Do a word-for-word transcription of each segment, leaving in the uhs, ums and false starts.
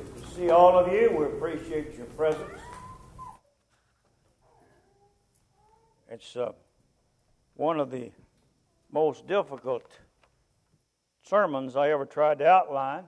Good to see all of you. We appreciate your presence. It's uh, one of the most difficult sermons I ever tried to outline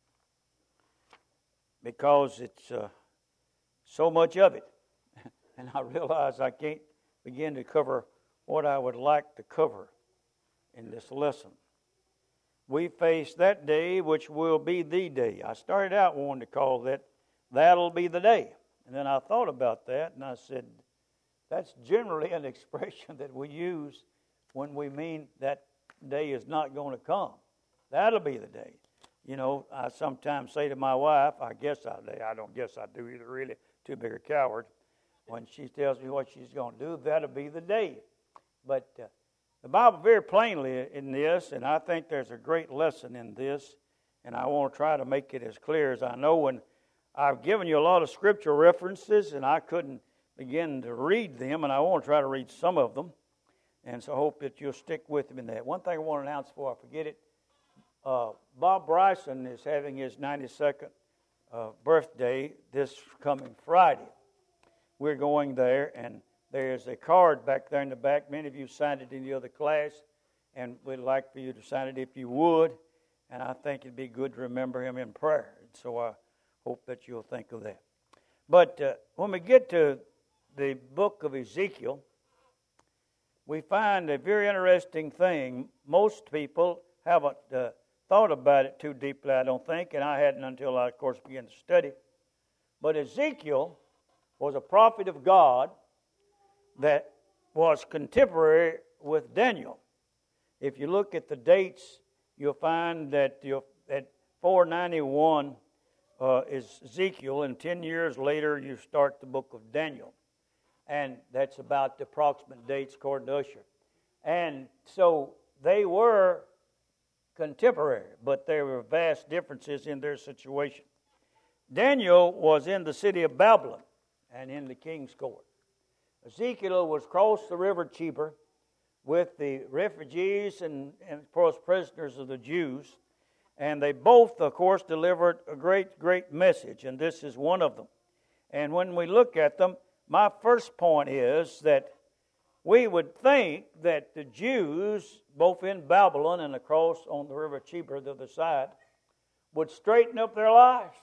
because it's uh, so much of it. And I realize I can't begin to cover what I would like to cover in this lesson. We face that day which will be the day. I started out wanting to call that, that'll be the day. And then I thought about that and I said, that's generally an expression that we use when we mean that day is not going to come. That'll be the day. You know, I sometimes say to my wife, I guess I do. I don't guess I do either, really. Too big a coward. When she tells me what she's going to do, that'll be the day. But uh, the Bible very plainly in this, and I think there's a great lesson in this, and I want to try to make it as clear as I know. When I've given you a lot of scriptural references, and I couldn't begin to read them, and I want to try to read some of them, and so I hope that you'll stick with me in that. One thing I want to announce before I forget it, uh, Bob Bryson is having his ninety-second uh, birthday this coming Friday. We're going there, and there's a card back there in the back. Many of you signed it in the other class, and we'd like for you to sign it if you would. And I think it'd be good to remember him in prayer. And so I hope that you'll think of that. But uh, when we get to the book of Ezekiel, we find a very interesting thing. Most people haven't uh, thought about it too deeply, I don't think, and I hadn't until I, of course, began to study. But Ezekiel was a prophet of God that was contemporary with Daniel. If you look at the dates, you'll find that you'll, at four ninety-one uh, is Ezekiel, and ten years later you start the book of Daniel. And that's about the approximate dates according to Usher. And so they were contemporary, but there were vast differences in their situation. Daniel was in the city of Babylon and in the king's court. Ezekiel was across the river Chebar with the refugees and, and of course, prisoners of the Jews. And they both, of course, delivered a great, great message, and this is one of them. And when we look at them, my first point is that we would think that the Jews, both in Babylon and across on the river Chebar, the other side, would straighten up their lives.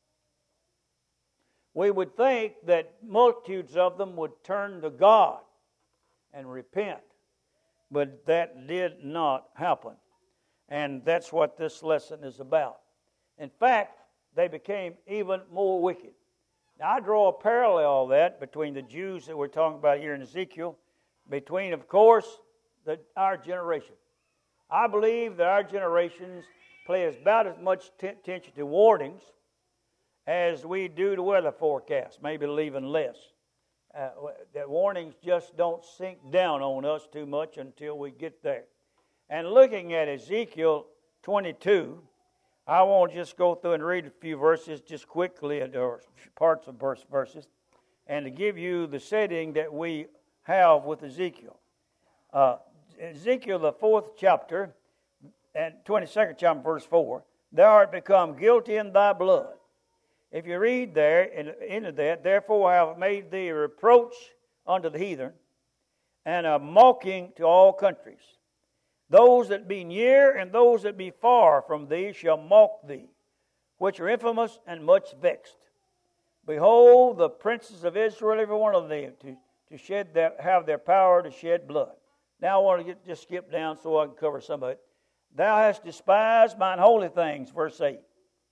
We would think that multitudes of them would turn to God and repent. But that did not happen. And that's what this lesson is about. In fact, they became even more wicked. Now, I draw a parallel that between the Jews that we're talking about here in Ezekiel, between, of course, the, our generation. I believe that our generations pay about as much t- attention to warnings as we do to weather forecasts, maybe even less. Uh, that warnings just don't sink down on us too much until we get there. And looking at Ezekiel twenty-two, I want to just go through and read a few verses just quickly, or parts of verse verses, and to give you the setting that we have with Ezekiel. Uh, Ezekiel, the fourth chapter, and twenty-second chapter, verse four, thou art become guilty in thy blood. If you read there, into that, therefore I have made thee a reproach unto the heathen, and a mocking to all countries. Those that be near and those that be far from thee shall mock thee, which are infamous and much vexed. Behold, the princes of Israel, every one of them, to, to shed their, have their power to shed blood. Now I want to get, just skip down so I can cover some of it. Thou hast despised mine holy things, verse eight.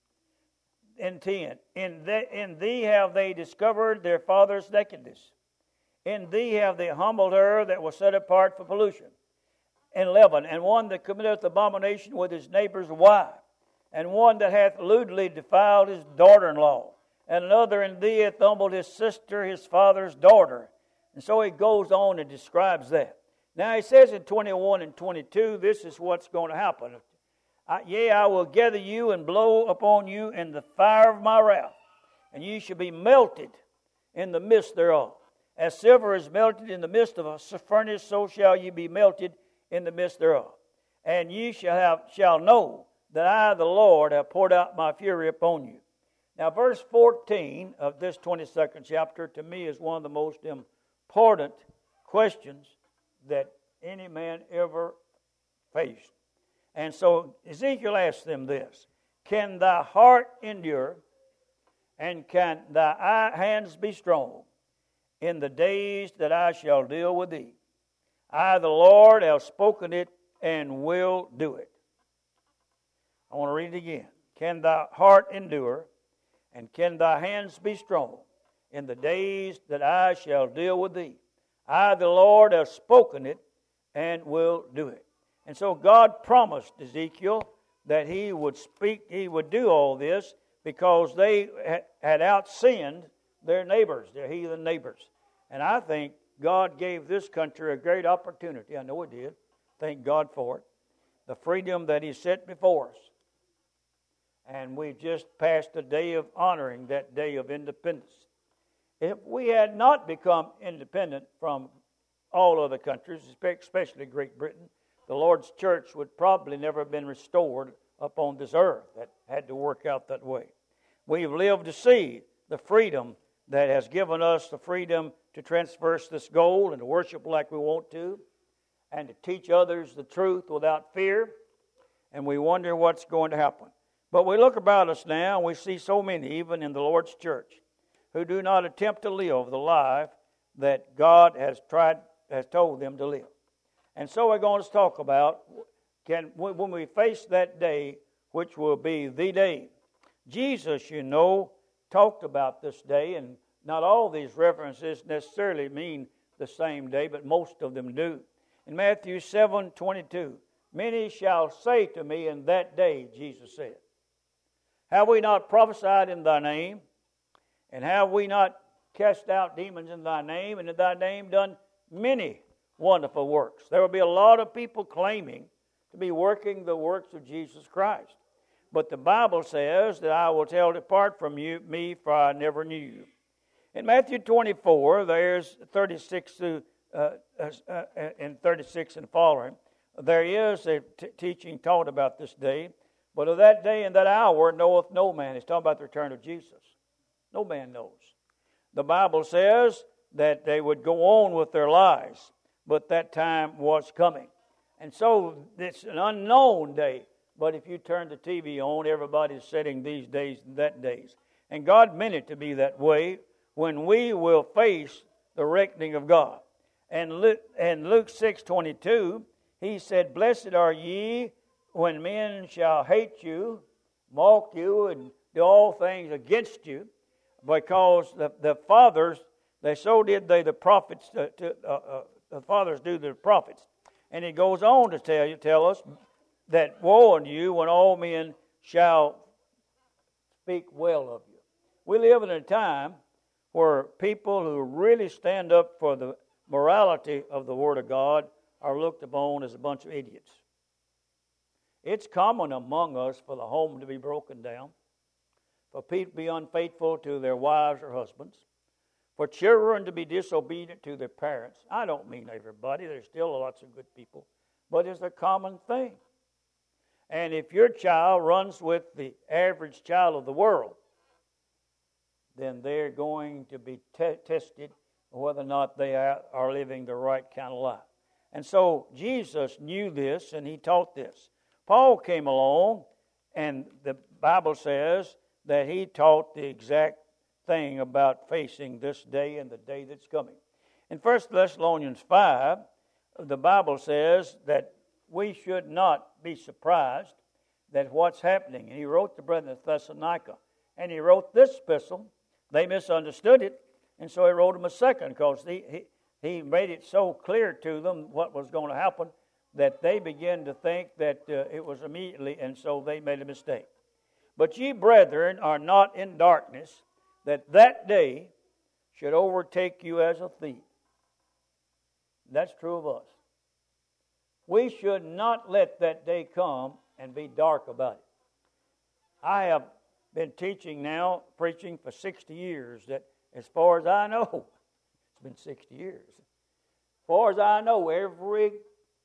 In ten, in, the, in thee have they discovered their father's nakedness. In thee have they humbled her that was set apart for pollution. In eleven, and one that committeth abomination with his neighbor's wife, and one that hath lewdly defiled his daughter-in-law, and another in thee hath humbled his sister, his father's daughter. And so he goes on and describes that. Now he says in twenty-one and twenty-two, this is what's going to happen. I, yea, I will gather you and blow upon you in the fire of my wrath, and ye shall be melted in the midst thereof. As silver is melted in the midst of a furnace, so shall ye be melted in the midst thereof. And ye shall have shall know that I, the Lord, have poured out my fury upon you. Now, verse fourteen of this twenty-second chapter, to me, is one of the most important questions that any man ever faced. And so Ezekiel asked them this: can thy heart endure, and can thy hands be strong in the days that I shall deal with thee? I, the Lord, have spoken it and will do it. I want to read it again. Can thy heart endure, and can thy hands be strong in the days that I shall deal with thee? I, the Lord, have spoken it and will do it. And so God promised Ezekiel that he would speak, he would do all this because they had outsinned their neighbors, their heathen neighbors. And I think God gave this country a great opportunity. I know it did. Thank God for it. The freedom that He set before us. And we've just passed a day of honoring that day of independence. If we had not become independent from all other countries, especially Great Britain, the Lord's church would probably never have been restored upon this earth. That had to work out that way. We've lived to see the freedom that has given us the freedom to transverse this gold and to worship like we want to, and to teach others the truth without fear, and we wonder what's going to happen. But we look about us now, and we see so many, even in the Lord's church, who do not attempt to live the life that God has tried, has told them to live. And so we're going to talk about can when we face that day, which will be the day. Jesus, you know, talked about this day, and not all these references necessarily mean the same day, but most of them do. In Matthew seven twenty-two, many shall say to me in that day, Jesus said, have we not prophesied in thy name? And have we not cast out demons in thy name? And in thy name done many wonderful works. There will be a lot of people claiming to be working the works of Jesus Christ. But the Bible says that I will tell, depart from you, me, for I never knew you. In Matthew twenty-four, there's thirty-six through uh, uh, and thirty-six and following. There is a t- teaching taught about this day. But of that day and that hour knoweth no man. He's talking about the return of Jesus. No man knows. The Bible says that they would go on with their lives, but that time was coming. And so it's an unknown day. But if you turn the T V on, everybody's saying these days and that days. And God meant it to be that way when we will face the reckoning of God. And Luke, and Luke six twenty-two, He said, blessed are ye when men shall hate you, mock you, and do all things against you, because the, the fathers, they so did they the prophets, to, to, uh, uh, the fathers do the prophets. And He goes on to tell you, tell us that woe unto you when all men shall speak well of you. We live in a time where people who really stand up for the morality of the Word of God are looked upon as a bunch of idiots. It's common among us for the home to be broken down, for people to be unfaithful to their wives or husbands, for children to be disobedient to their parents. I don't mean everybody. There's still lots of good people, but it's a common thing. And if your child runs with the average child of the world, then they're going to be te- tested whether or not they are, are living the right kind of life. And so Jesus knew this, and He taught this. Paul came along, and the Bible says that he taught the exact thing about facing this day and the day that's coming. In First Thessalonians five, the Bible says that we should not be surprised that what's happening. And he wrote the brethren of Thessalonica, and he wrote this epistle. They misunderstood it, and so he wrote them a second, because he, he, he made it so clear to them what was going to happen that they began to think that uh, it was immediately, and so they made a mistake. But ye, brethren, are not in darkness, that that day should overtake you as a thief. That's true of us. We should not let that day come and be dark about it. I have been teaching now, preaching for sixty years, that as far as I know, it's been sixty years. As far as I know, every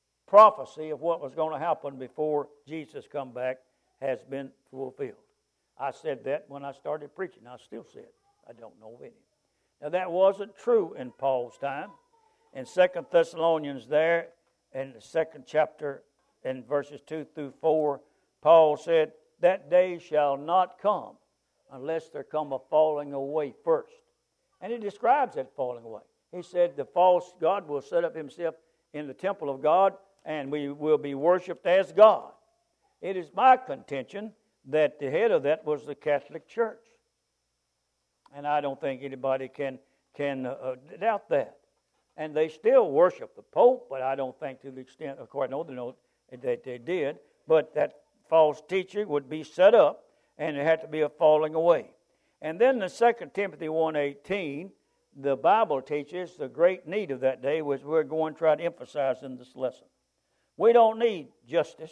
prophecy of what was going to happen before Jesus come back has been fulfilled. I said that when I started preaching. I still say it. I don't know of any. Now, that wasn't true in Paul's time. In Second Thessalonians there, in the second chapter, in verses two through four, Paul said, that day shall not come unless there come a falling away first. And he describes that falling away. He said the false god will set up himself in the temple of God, and we will be worshipped as God. It is my contention that the head of that was the Catholic Church. And I don't think anybody can, can uh, doubt that. And they still worship the Pope, but I don't think to the extent, of course, I know they know that they did, but that false teaching would be set up, and there had to be a falling away. And then the Second Timothy one eighteen, the Bible teaches the great need of that day, which we're going to try to emphasize in this lesson. We don't need justice.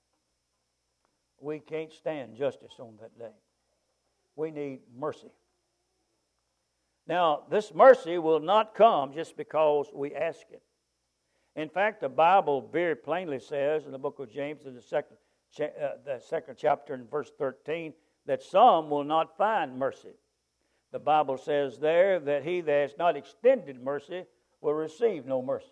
We can't stand justice on that day. We need mercy. Now, this mercy will not come just because we ask it. In fact, the Bible very plainly says in the book of James, in the second, uh, the second chapter in verse thirteen, that some will not find mercy. The Bible says there that he that has not extended mercy will receive no mercy.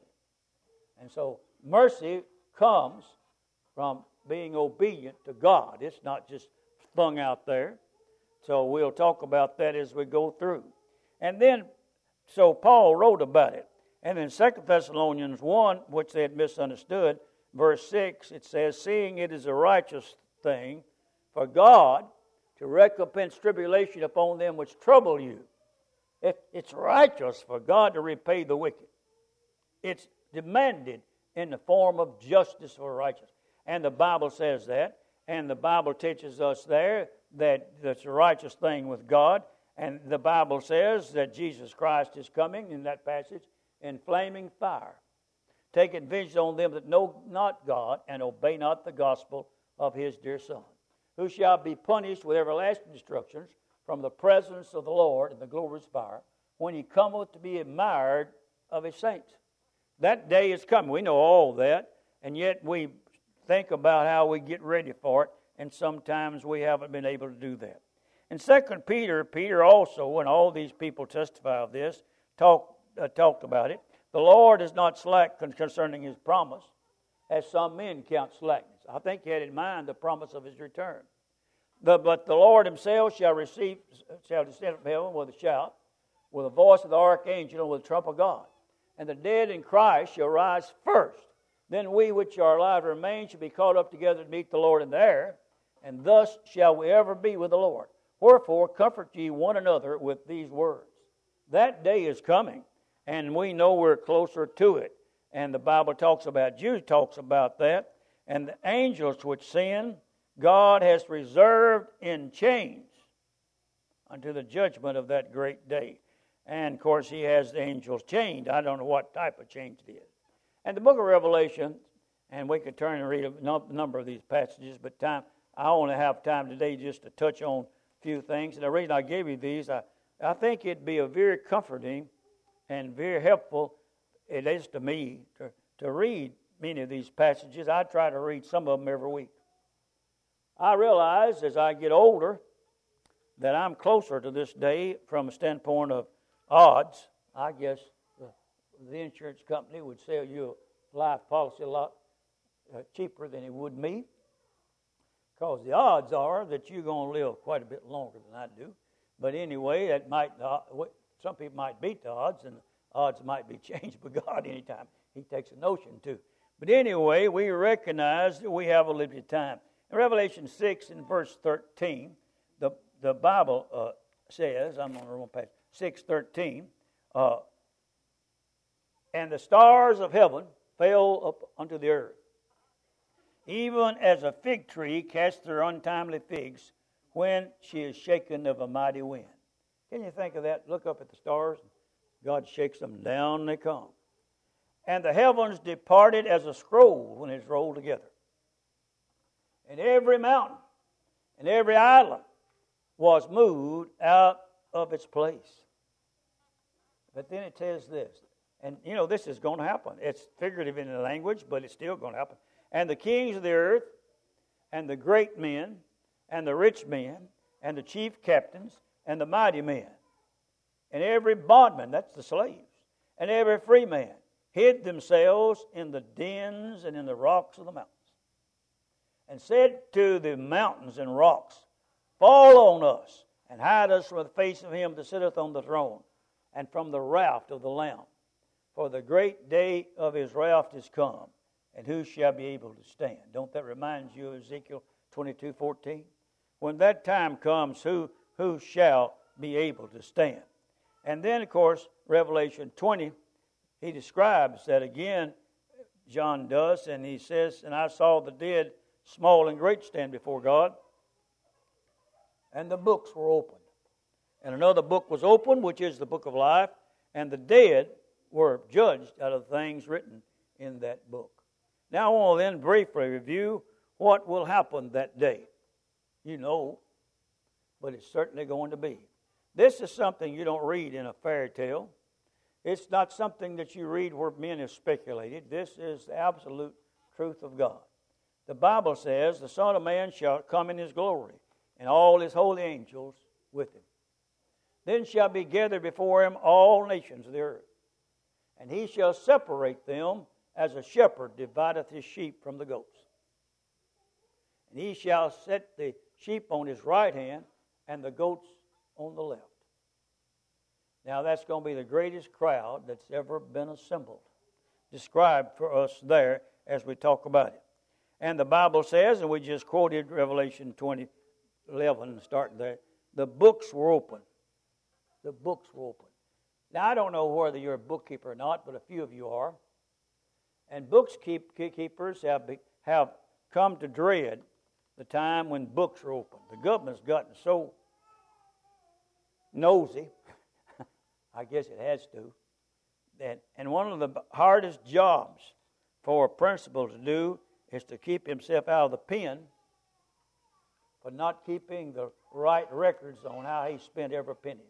And so mercy comes from being obedient to God. It's not just flung out there. So we'll talk about that as we go through. And then, so Paul wrote about it. And in Second Thessalonians one, which they had misunderstood, verse six, it says, seeing it is a righteous thing for God to recompense tribulation upon them which trouble you. It, it's righteous for God to repay the wicked. It's demanded in the form of justice or righteousness. And the Bible says that. And the Bible teaches us there that it's a righteous thing with God. And the Bible says that Jesus Christ is coming in that passage in flaming fire, taking vengeance on them that know not God and obey not the gospel of his dear Son, who shall be punished with everlasting destructions from the presence of the Lord in the glorious fire, when he cometh to be admired of his saints. That day is coming. We know all that, and yet we think about how we get ready for it, and sometimes we haven't been able to do that. In Second Peter, Peter also, and all these people testify of this, talk, uh, talked about it. The Lord is not slack concerning his promise, as some men count slackness. I think he had in mind the promise of his return. The, but the Lord himself shall receive, shall descend from heaven with a shout, with the voice of the archangel, and with the trump of God. And the dead in Christ shall rise first. Then we which are alive and remain shall be caught up together to meet the Lord in the air, and thus shall we ever be with the Lord. Wherefore comfort ye one another with these words. That day is coming, and we know we're closer to it. And the Bible talks about, Jude talks about that. And the angels which sin, God has reserved in chains unto the judgment of that great day. And, of course, he has the angels chained. I don't know what type of chains it is. And the book of Revelation, and we could turn and read a number of these passages, but time I only have time today just to touch on a few things. And the reason I gave you these, I, I think it'd be a very comforting and very helpful, it is to me, to, to read many of these passages. I try to read some of them every week. I realize as I get older that I'm closer to this day from a standpoint of odds. I guess the, the insurance company would sell you a life policy a lot uh, cheaper than it would me, because the odds are that you're going to live quite a bit longer than I do. But anyway, that might uh, some people might beat the odds, and the odds might be changed by God anytime he takes a notion to. But anyway, we recognize that we have a limited time. In Revelation six in verse thirteen, the, the Bible uh, says, I'm on the wrong page, six thirteen, uh, and the stars of heaven fell up unto the earth, even as a fig tree casts her untimely figs when she is shaken of a mighty wind. Can you think of that? Look up at the stars. God shakes them, down they come. And the heavens departed as a scroll when it's rolled together. And every mountain and every island was moved out of its place. But then it says this, and you know this is going to happen. It's figurative in the language, but it's still going to happen. And the kings of the earth, and the great men, and the rich men, and the chief captains, and the mighty men. And every bondman, that's the slaves, and every free man hid themselves in the dens and in the rocks of the mountains, and said to the mountains and rocks, Fall on us, and hide us from the face of him that sitteth on the throne, and from the wrath of the Lamb. For the great day of his wrath is come, and who shall be able to stand? Don't that remind you of Ezekiel twenty-two fourteen? When that time comes, who, who shall be able to stand? And then, of course, Revelation twenty, he describes that again, John does, and he says, And I saw the dead, small and great, stand before God, and the books were opened. And another book was opened, which is the book of life, and the dead were judged out of things written in that book. Now I want to then briefly review what will happen that day. You know, but it's certainly going to be. This is something you don't read in a fairy tale. It's not something that you read where men have speculated. This is the absolute truth of God. The Bible says, the Son of Man shall come in his glory, and all his holy angels with him. Then shall be gathered before him all nations of the earth. And he shall separate them as a shepherd divideth his sheep from the goats. And he shall set the sheep on his right hand and the goats on the left. Now that's going to be the greatest crowd that's ever been assembled, described for us there as we talk about it. And the Bible says, and we just quoted Revelation twenty eleven, starting there, the books were open. The books were open. Now I don't know whether you're a bookkeeper or not, but a few of you are. And bookkeepers have, be, have come to dread the time when books are open. The government's gotten so nosy, I guess it has to, that, and one of the hardest jobs for a principal to do is to keep himself out of the pen for not keeping the right records on how he spent every penny.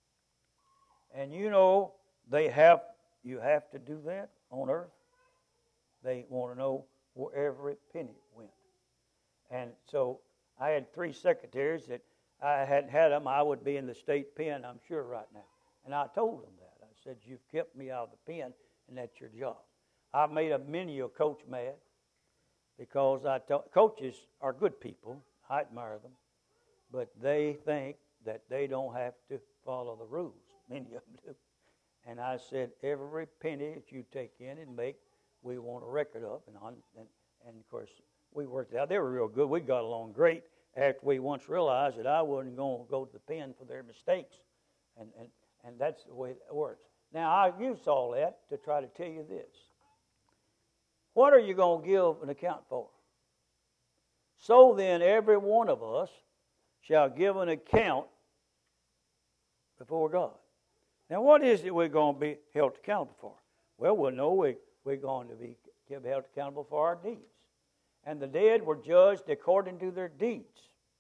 And you know, they have, you have to do that on earth. They want to know where every penny went. And so I had three secretaries that I hadn't had them. I would be in the state pen, I'm sure, right now. And I told them that. I said, you've kept me out of the pen, and that's your job. I've made a many a coach mad because I told, coaches are good people. I admire them. But they think that they don't have to follow the rules. Many of them do. And I said, every penny that you take in and make, we want a record of. And, on, and, and of course, we worked it out. They were real good. We got along great after we once realized that I wasn't going to go to the pen for their mistakes. And, and, and that's the way it works. Now, I use all that to try to tell you this. What are you going to give an account for? So then, every one of us shall give an account before God. Now, what is it we're going to be held accountable for? Well, we'll know we, we're going to be held accountable for our deeds. And the dead were judged according to their deeds.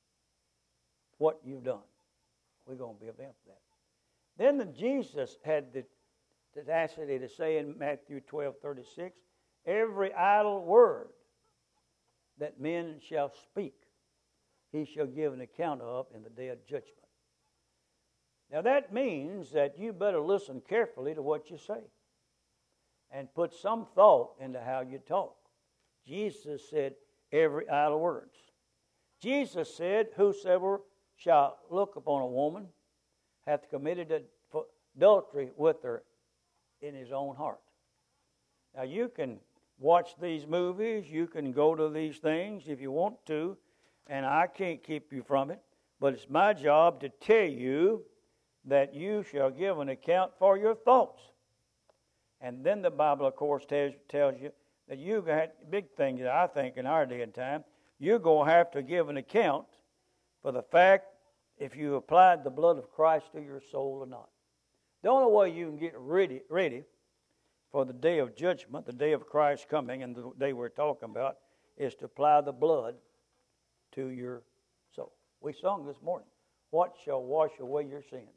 What you've done. We're going to be available for that. Then the Jesus had the tenacity to say in Matthew twelve thirty-six, every idle word that men shall speak, he shall give an account of in the day of judgment. Now that means that you better listen carefully to what you say and put some thought into how you talk. Jesus said, every idle words. Jesus said, whosoever shall look upon a woman hath committed adultery with her in his own heart. Now you can watch these movies, you can go to these things if you want to, and I can't keep you from it, but it's my job to tell you that you shall give an account for your thoughts. And then the Bible, of course, tells, tells you that you got big thing that I think in our day and time, you're going to have to give an account for the fact if you applied the blood of Christ to your soul or not. The only way you can get ready, ready for the day of judgment, the day of Christ coming, and the day we're talking about, is to apply the blood to your soul. We sung this morning, what shall wash away your sin?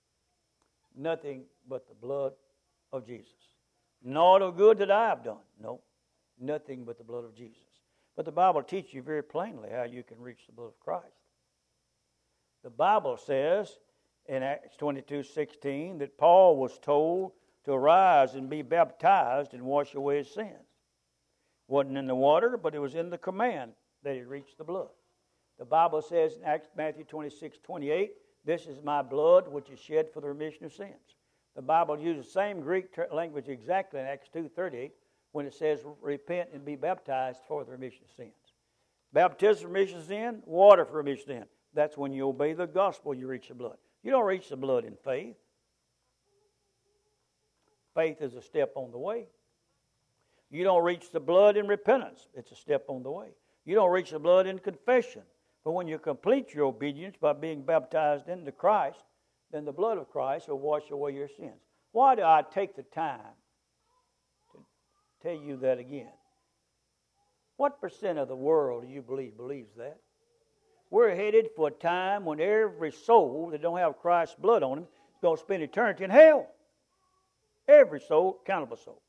Nothing but the blood of Jesus. Not of good that I have done. No, nothing but the blood of Jesus. But the Bible teaches you very plainly how you can reach the blood of Christ. The Bible says in Acts twenty-two sixteen that Paul was told to arise and be baptized and wash away his sins. Wasn't in the water, but it was in the command that he reached the blood. The Bible says in Acts, Matthew twenty-six twenty-eight, this is my blood which is shed for the remission of sins. The Bible uses the same Greek ter- language exactly in Acts two thirty-eight when it says repent and be baptized for the remission of sins. Baptism for remission of sin, water for remission of sin. That's when you obey the gospel, you reach the blood. You don't reach the blood in faith. Faith is a step on the way. You don't reach the blood in repentance. It's a step on the way. You don't reach the blood in confession. But when you complete your obedience by being baptized into Christ, then the blood of Christ will wash away your sins. Why do I take the time to tell you that again? What percent of the world do you believe believes that? We're headed for a time when every soul that don't have Christ's blood on him is going to spend eternity in hell. Every soul, countable soul.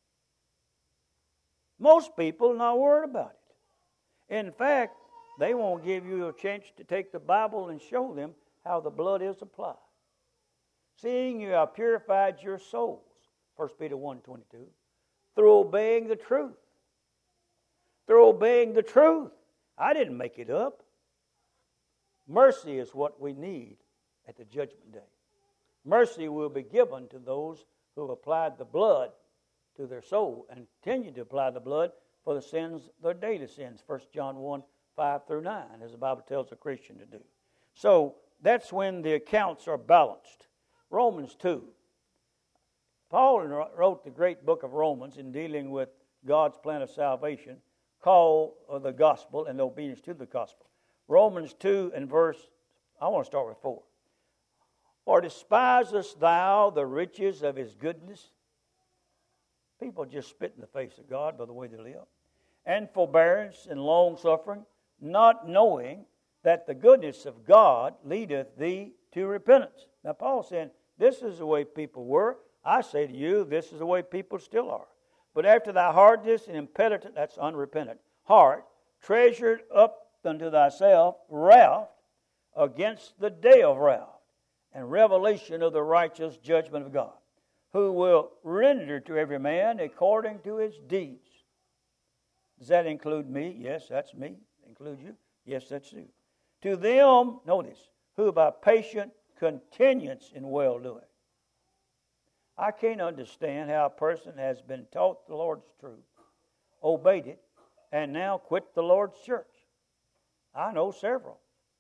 Most people are not worried about it. In fact, they won't give you a chance to take the Bible and show them how the blood is applied. Seeing you have purified your souls, First Peter one twenty-two, through obeying the truth. Through obeying the truth. I didn't make it up. Mercy is what we need at the judgment day. Mercy will be given to those who have applied the blood to their soul and continue to apply the blood for the sins, their daily sins. First John one, five through nine, as the Bible tells a Christian to do. So that's when the accounts are balanced. Romans two. Paul wrote the great book of Romans in dealing with God's plan of salvation, call of the gospel and obedience to the gospel. Romans two and verse, I want to start with four. Or despisest thou the riches of his goodness? People just spit in the face of God by the way they live. And forbearance and long-suffering, not knowing that the goodness of God leadeth thee to repentance. Now Paul's saying, this is the way people were. I say to you, this is the way people still are. But after thy hardness and impenitent, that's unrepentant, heart, treasured up unto thyself wrath against the day of wrath and revelation of the righteous judgment of God, who will render to every man according to his deeds. Does that include me? Yes, that's me. Include you? Yes, that's you. To them, notice, who by patient continuance in well-doing. I can't understand how a person has been taught the Lord's truth, obeyed it, and now quit the Lord's church. I know several.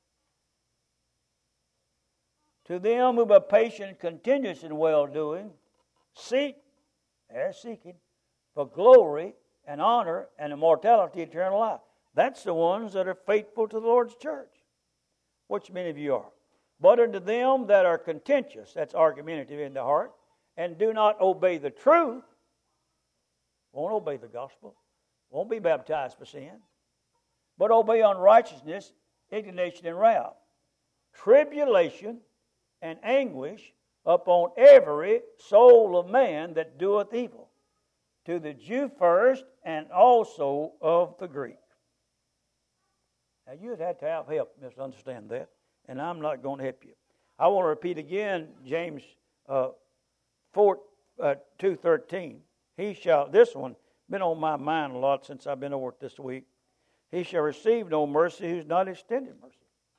To them who by patient continuance in well-doing seek, they're seeking, for glory and honor and immortality, eternal life. That's the ones that are faithful to the Lord's church, which many of you are. But unto them that are contentious, that's argumentative in the heart, and do not obey the truth, won't obey the gospel, won't be baptized for sin, but obey unrighteousness, indignation, and wrath, tribulation, and anguish upon every soul of man that doeth evil, to the Jew first, and also of the Greek. Now, you'd have to have help to understand that, and I'm not going to help you. I want to repeat again James uh, four, uh, two thirteen. He shall, this one, been on my mind a lot since I've been over it this week. He shall receive no mercy who's not extended mercy.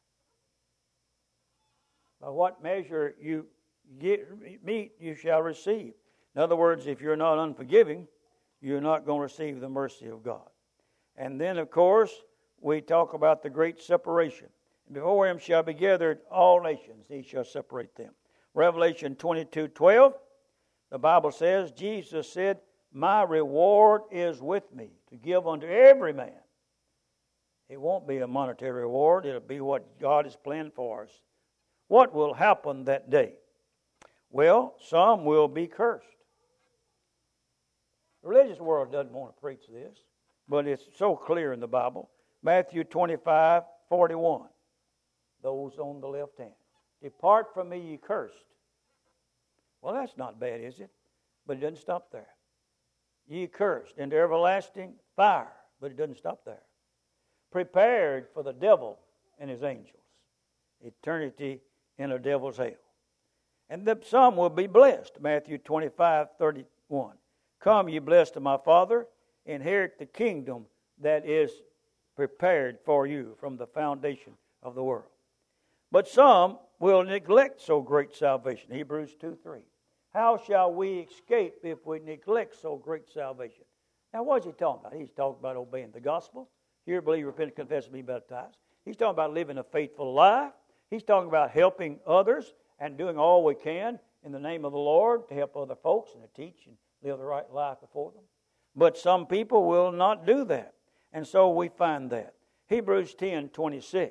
By what measure you get, meet, you shall receive. In other words, if you're not unforgiving, you're not going to receive the mercy of God. And then, of course, we talk about the great separation. Before him shall be gathered all nations, he shall separate them. Revelation twenty-two twelve, the Bible says, Jesus said, my reward is with me to give unto every man. It won't be a monetary reward. It'll be what God has planned for us. What will happen that day? Well, some will be cursed. The religious world doesn't want to preach this, but it's so clear in the Bible. Matthew twenty-five forty-one. Those on the left hand. Depart from me, ye cursed. Well, that's not bad, is it? But it doesn't stop there. Ye cursed into everlasting fire. But it doesn't stop there. Prepared for the devil and his angels. eternity in a devil's hell. And the, some will be blessed. Matthew twenty-five thirty-one. Come, ye blessed of my Father, inherit the kingdom that is prepared for you from the foundation of the world. But some will neglect so great salvation. Hebrews two three. How shall we escape if we neglect so great salvation? Now, what is he talking about? He's talking about obeying the gospel. Hear, believe, repent, confess, and be baptized. He's talking about living a faithful life. He's talking about helping others and doing all we can in the name of the Lord to help other folks and to teach and live the right life before them. But some people will not do that. And so we find that. Hebrews ten twenty-six.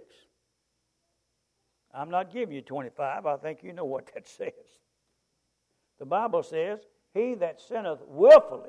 I'm not giving you twenty-five. I think you know what that says. The Bible says, he that sinneth willfully.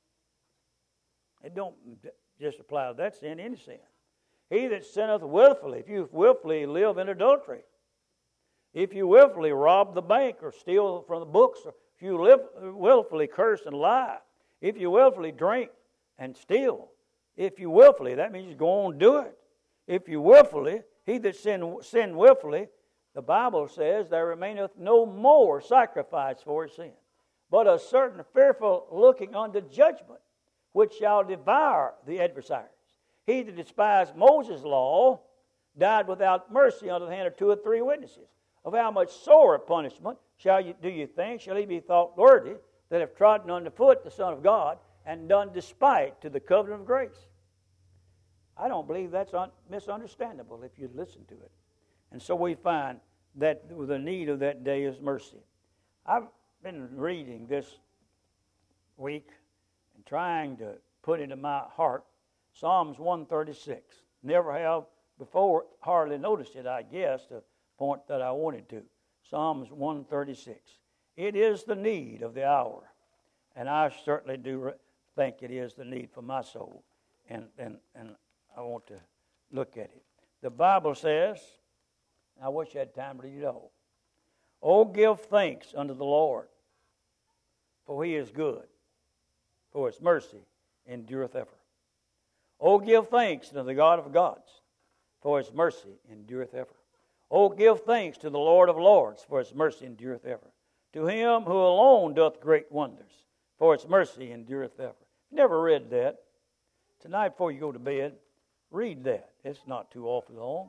It don't just apply to that sin, any sin. He that sinneth willfully. If you willfully live in adultery, if you willfully rob the bank or steal from the books, or if you live, willfully curse and lie, if you willfully drink and steal, if you willfully, that means you go on and do it. If you willfully, he that sin, sin willfully, the Bible says, there remaineth no more sacrifice for his sin, but a certain fearful looking unto judgment, which shall devour the adversaries. He that despised Moses' law died without mercy under the hand of two or three witnesses. Of how much sorer punishment shall you, do you think, shall he be thought worthy that have trodden under foot the Son of God and done despite to the covenant of grace? I don't believe that's un- misunderstandable if you listen to it. And so we find that the need of that day is mercy. I've been reading this week and trying to put into my heart Psalms one thirty-six. Never have before hardly noticed it, I guess, the point that I wanted to. Psalms one thirty-six. It is the need of the hour. And I certainly do think it is the need for my soul. And, and, and I want to look at it. The Bible says, I wish I had time to read it all. Oh, give thanks unto the Lord, for he is good, for his mercy endureth ever. Oh, give thanks to the God of gods, for his mercy endureth ever. Oh, give thanks to the Lord of lords, for his mercy endureth ever. To him who alone doth great wonders, for his mercy endureth ever. Never read that. Tonight before you go to bed, read that. It's not too awfully long.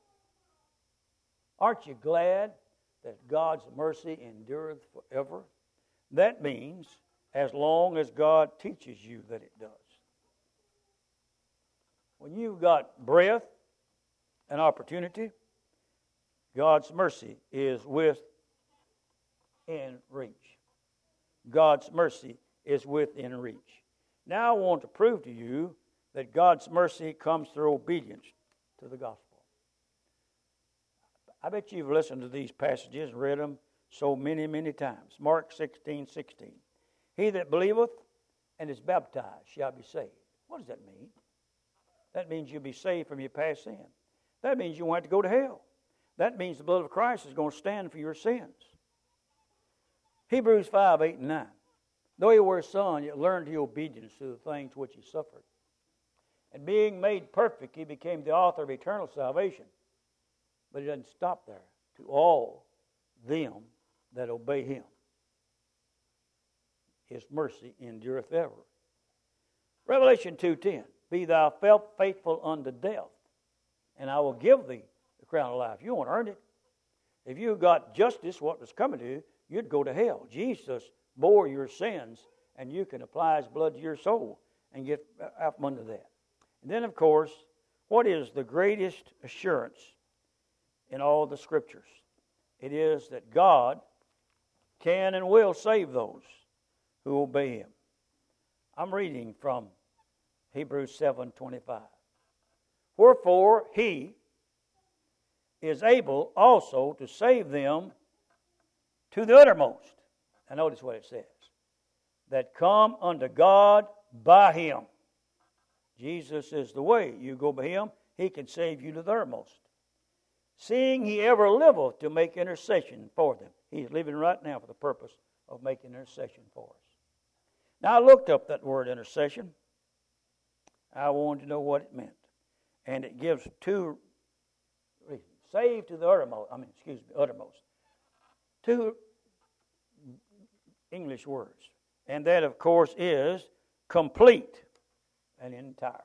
Aren't you glad that God's mercy endureth forever? That means as long as God teaches you that it does. When you've got breath and opportunity, God's mercy is within reach. God's mercy is within reach. Now I want to prove to you that God's mercy comes through obedience to the gospel. I bet you've listened to these passages and read them so many, many times. Mark sixteen sixteen. He that believeth and is baptized shall be saved. What does that mean? That means you'll be saved from your past sin. That means you won't have to go to hell. That means the blood of Christ is going to stand for your sins. Hebrews five, eight, and nine. Though he were a son, yet learned he obedience to the things which he suffered. And being made perfect, he became the author of eternal salvation. But he doesn't stop there. To all them that obey him, his mercy endureth ever. Revelation two ten. Be thou faithful unto death, and I will give thee the crown of life. You won't earn it. If you got justice, what was coming to you, you'd go to hell. Jesus bore your sins, and you can apply his blood to your soul and get out from under that. And then, of course, what is the greatest assurance in all the Scriptures? It is that God can and will save those who obey him. I'm reading from Hebrews seven twenty-five. Wherefore he is able also to save them to the uttermost. And notice what it says. That come unto God by him. Jesus is the way. You go by him, he can save you to the uttermost. Seeing he ever liveth to make intercession for them. He's living right now for the purpose of making intercession for us. Now I looked up that word intercession. I wanted to know what it meant. And it gives two reasons. saved to the uttermost. I mean, excuse me, uttermost. Two English words. And that, of course, is complete and entire.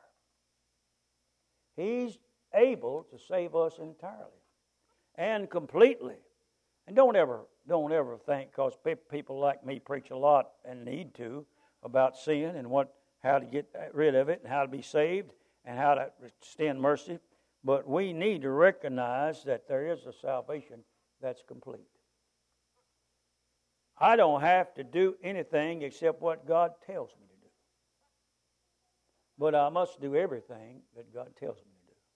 He's able to save us entirely and completely. And don't ever, don't ever think, because people like me preach a lot and need to about sin and what, how to get rid of it and how to be saved and how to extend mercy. But we need to recognize that there is a salvation that's complete. I don't have to do anything except what God tells me to do. But I must do everything that God tells me to do.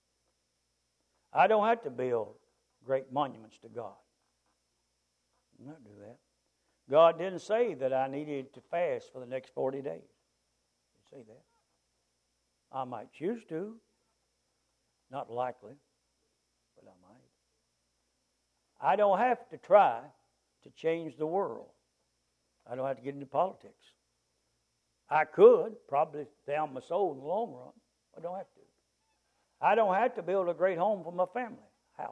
I don't have to build great monuments to God. I don't do that. God didn't say that I needed to fast for the next forty days. He didn't say that. I might choose to. Not likely, but I might. I don't have to try to change the world. I don't have to get into politics. I could, probably down my soul in the long run. I don't have to. I don't have to build a great home for my family, house.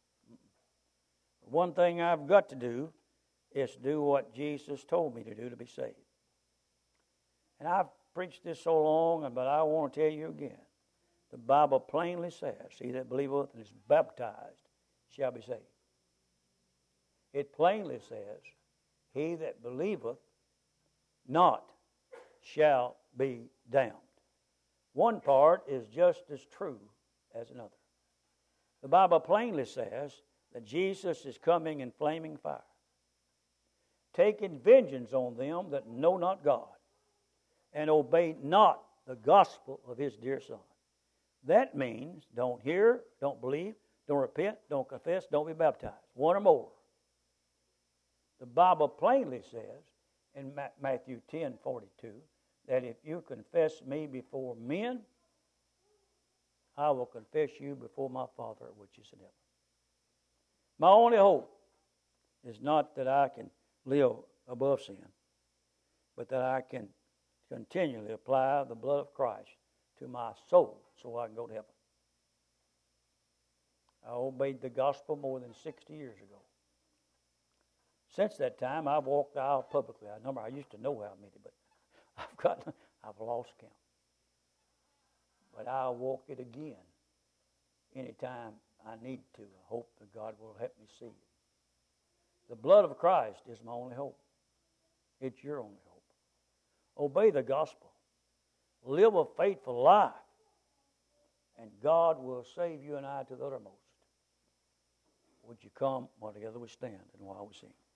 One thing I've got to do is do what Jesus told me to do to be saved. And I've preached this so long, but I want to tell you again. The Bible plainly says, he that believeth and is baptized shall be saved. It plainly says, he that believeth not shall be damned. One part is just as true as another. The Bible plainly says that Jesus is coming in flaming fire, taking vengeance on them that know not God and obey not the gospel of his dear Son. That means don't hear, don't believe, don't repent, don't confess, don't be baptized. One or more. The Bible plainly says in Matthew ten forty-two that if you confess me before men, I will confess you before my Father which is in heaven. My only hope is not that I can live above sin, but that I can continually apply the blood of Christ to my soul so I can go to heaven. I obeyed the gospel more than sixty years ago. Since that time, I've walked the aisle publicly. I remember I used to know how many, but I've got, I've lost count. But I'll walk it again anytime I need to. I hope that God will help me see it. The blood of Christ is my only hope. It's your only hope. Obey the gospel. Live a faithful life. And God will save you and I to the uttermost. Would you come while together we stand and while we sing?